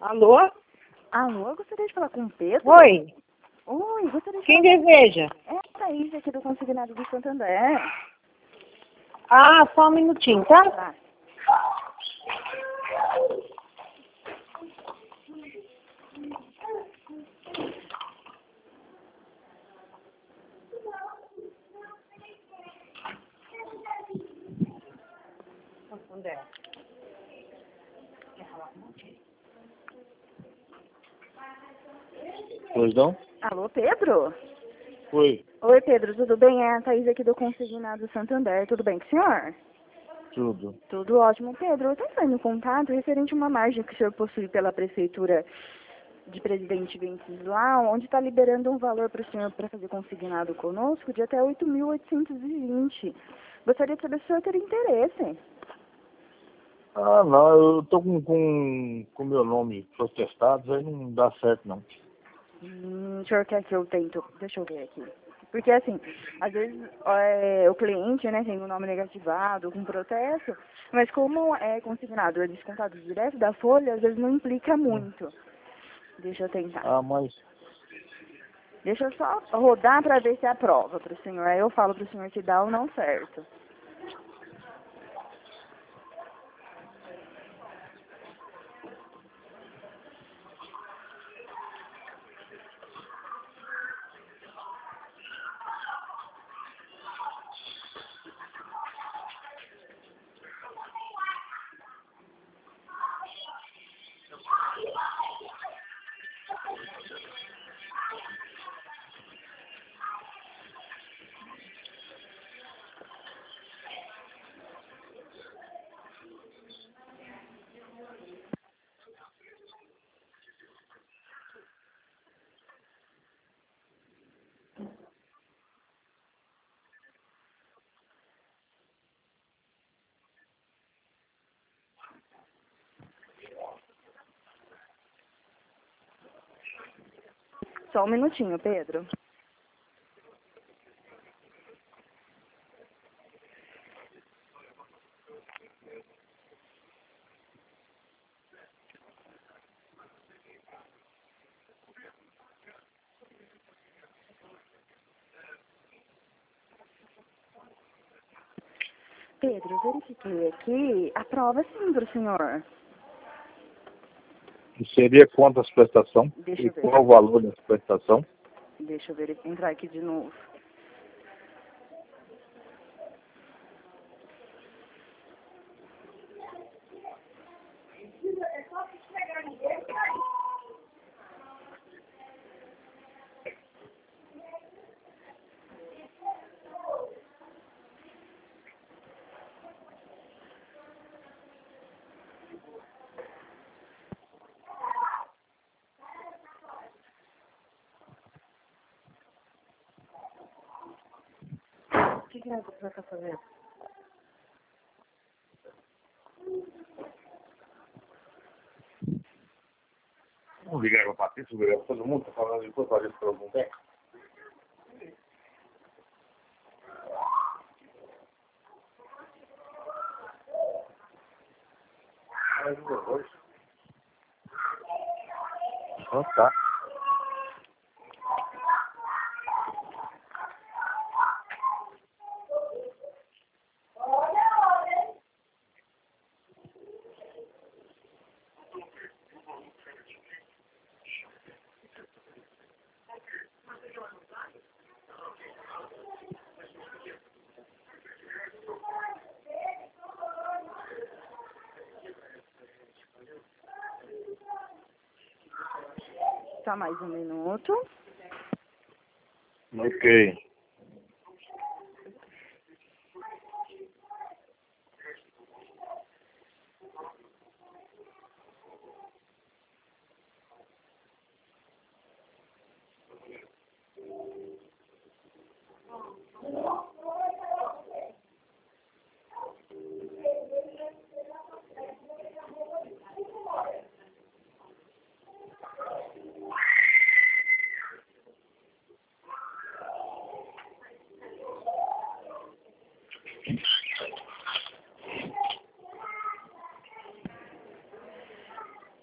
Alô? Alô, eu gostaria de falar com o Pedro. Oi, Oi, gostaria de quem falar deseja? É a Thaís aqui do Consignado do Santander. Ah, só um minutinho, tá? Tá. Pois não? Alô, Pedro? Oi, Oi, Pedro, tudo bem? É a Thaís aqui do Consignado Santander. Tudo bem com o senhor? tudo. Tudo ótimo, Pedro. Eu estou entrando em contato referente a uma margem que o senhor possui pela Prefeitura de Presidente Venceslau, onde está liberando um valor para o senhor para fazer consignado conosco de até 8.820. Gostaria de saber se o senhor teria interesse. Ah, não, eu tô com meu nome protestado, aí não dá certo não. O senhor quer que eu tento? Deixa eu ver aqui. Porque, assim, às vezes o cliente, né, tem o nome negativado, com protesto, mas como é consignado, é descontado direto da folha, às vezes não implica muito. Deixa eu tentar. Ah, mas Deixa eu só rodar para ver se aprova para o senhor. Aí eu falo para o senhor se dá ou não certo. Só um minutinho, Pedro. Pedro, verifiquei aqui. Aprova sim para o senhor. seria quantas prestação? Deixa E eu ver. qual o valor dessa prestação? Deixa eu ver, entrar aqui de novo. O que você vai fazer? Vamos ligar para a Patrícia, ligar para todo mundo, tá falando de coisa para todo mundo bem? Ah, tá. Só mais um minuto. Ok.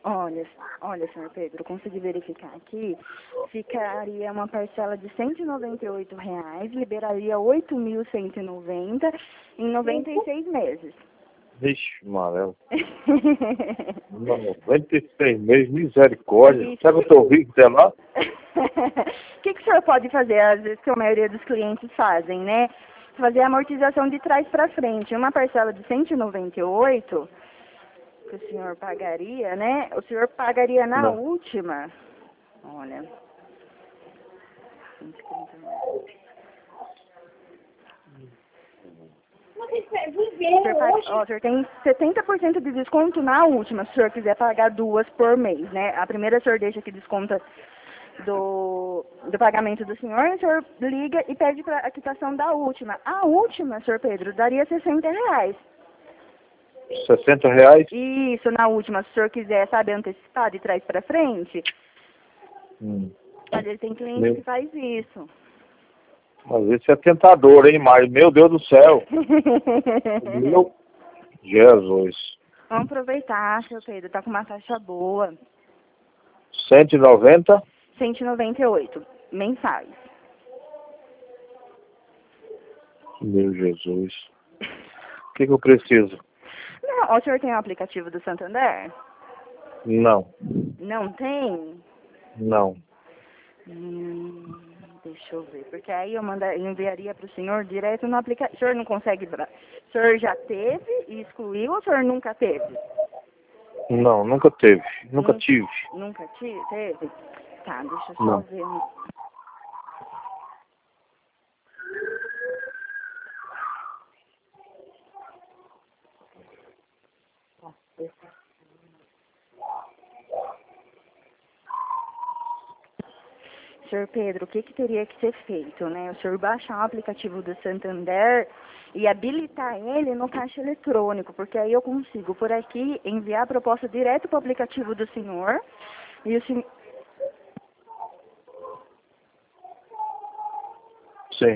Olha, senhor Pedro, consegui verificar aqui, ficaria uma parcela de R$ 198, liberaria 8.190 em 96 meses. Vixe, amarelo. 96 meses, misericórdia. Sabe que eu tô rico até lá? O que o senhor pode fazer, às vezes, que a maioria dos clientes fazem, né? Fazer a amortização de trás para frente. Uma parcela de 198 que o senhor pagaria, né? O senhor pagaria na Não. última. Olha. O senhor tem 70% de desconto na última, se o senhor quiser pagar 2 por mês, né? A primeira o senhor deixa que desconta do pagamento do senhor, o senhor liga e pede para a quitação da última. A última, senhor Pedro, daria R$ 60. R$ 60? Isso, na última, se o senhor quiser, sabe, antecipar de trás para frente. Às vezes tem cliente que faz isso. Às vezes é tentador, hein, mas meu Deus do céu. Meu Jesus. Vamos aproveitar, senhor Pedro, tá com uma taxa boa. 190? 198 mensais. Meu Jesus. O que eu preciso? Não, o senhor tem o aplicativo do Santander? Não. Não tem? Não. Deixa eu ver, porque aí eu enviaria para o senhor direto no aplicativo. O senhor não consegue... O senhor já teve e excluiu ou o senhor nunca teve? Não, nunca teve. Nunca tive. Nunca teve? Tá, deixa eu só Não. ver. Senhor Pedro, o que teria que ser feito, né? O senhor baixar o aplicativo do Santander e habilitar ele no caixa eletrônico, porque aí eu consigo, por aqui, enviar a proposta direto para o aplicativo do senhor e o senhor... Sim.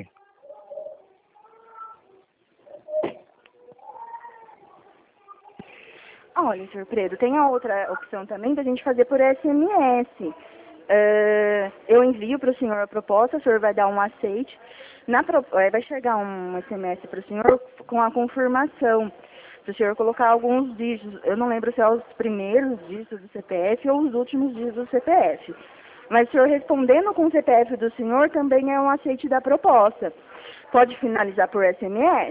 Olha, senhor Pedro, tem a outra opção também da gente fazer por SMS. Eu envio para o senhor a proposta, o senhor vai dar um aceite. Vai chegar um SMS para o senhor com a confirmação. Se o senhor colocar alguns dígitos, eu não lembro se é os primeiros dígitos do CPF ou os últimos dígitos do CPF. Mas o senhor respondendo com o CPF do senhor também é um aceite da proposta. Pode finalizar por SMS?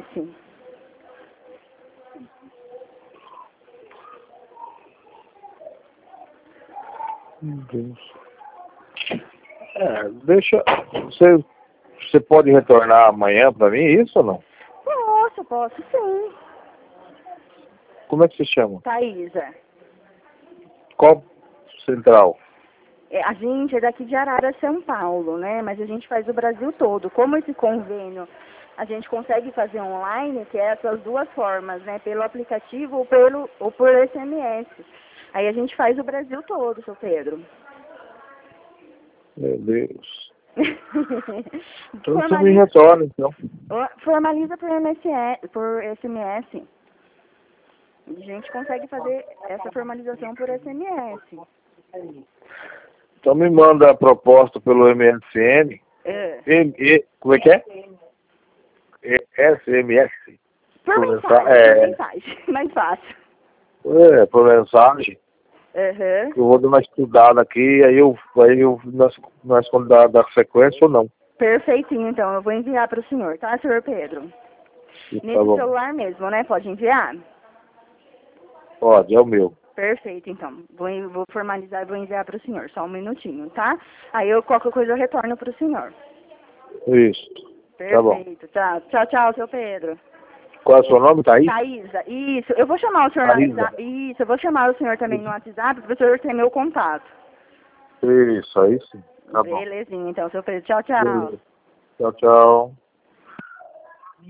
Meu Deus. Deixa... Você pode retornar amanhã para mim, isso ou não? Posso sim. Como é que se chama? Thaísa. Qual central? A gente é daqui de Arara, São Paulo, né? Mas a gente faz o Brasil todo. Como esse convênio a gente consegue fazer online, que é essas duas formas, né? Pelo aplicativo ou por SMS. Aí a gente faz o Brasil todo, seu Pedro. Meu Deus. Então você me retorna, então. Formaliza por SMS. A gente consegue fazer essa formalização por SMS. Então me manda a proposta pelo MSN. Como é que é? SMS. Por mensagem, mais fácil. Por mensagem. Eu vou dar uma estudada aqui, aí nós vamos dar sequência ou não. Perfeitinho, então. Eu vou enviar para o senhor, tá, senhor Pedro? Tá Nesse bom. celular mesmo, né? Pode enviar? Pode, é o meu. Perfeito, então. Vou formalizar e vou enviar para o senhor. Só um minutinho, tá? Aí qualquer coisa eu retorno para o senhor. Isso. Tá bom. Perfeito. Tchau, seu Pedro. Qual é o seu nome, Thaís? Thaísa, isso. Eu vou chamar o senhor no WhatsApp. Isso, eu vou chamar o senhor também no WhatsApp para o senhor ter meu contato. Isso, aí sim. Tá bom. Belezinha, então, seu Pedro. Tchau. Beleza. Tchau.